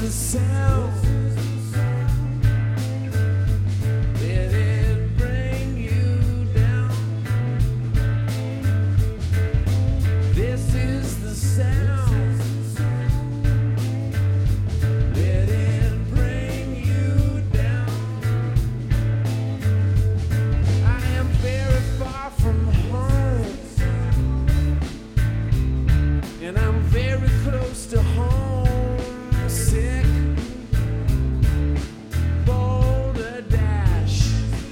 the sound. Let it bring you down. This is the sound. Let it bring you down. I am very far from home, and I'm very close to home. Sick, Boulder Dash.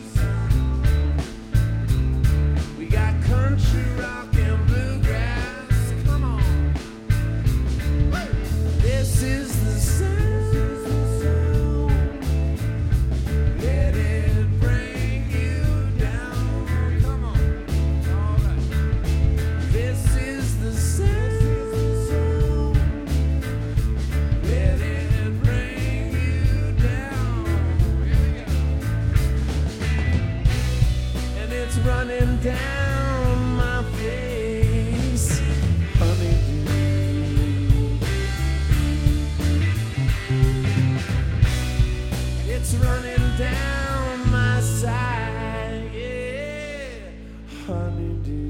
We got country rock and bluegrass. Come on. This is the sound. Let it bring you down. Come on. All right. This is the sound. Let it bring you down. Here we go. And it's running down my face, honeydew. It's running down my side, yeah, honeydew.